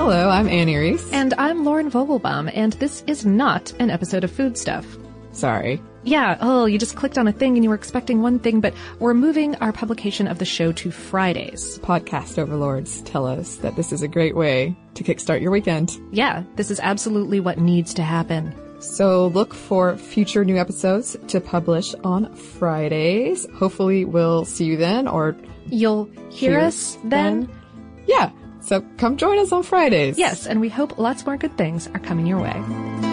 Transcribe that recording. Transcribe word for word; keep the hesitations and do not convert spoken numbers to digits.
Hello, I'm Annie Reese. And I'm Lauren Vogelbaum, and this is not an episode of Food Stuff. Sorry. Yeah, oh, you just clicked on a thing and you were expecting one thing, but we're moving our publication of the show to Fridays. Podcast overlords tell us that this is a great way to kickstart your weekend. Yeah, this is absolutely what needs to happen. So look for future new episodes to publish on Fridays. Hopefully we'll see you then, or you'll hear, hear us then. then. Yeah, so come join us on Fridays. Yes, and we hope lots more good things are coming your way.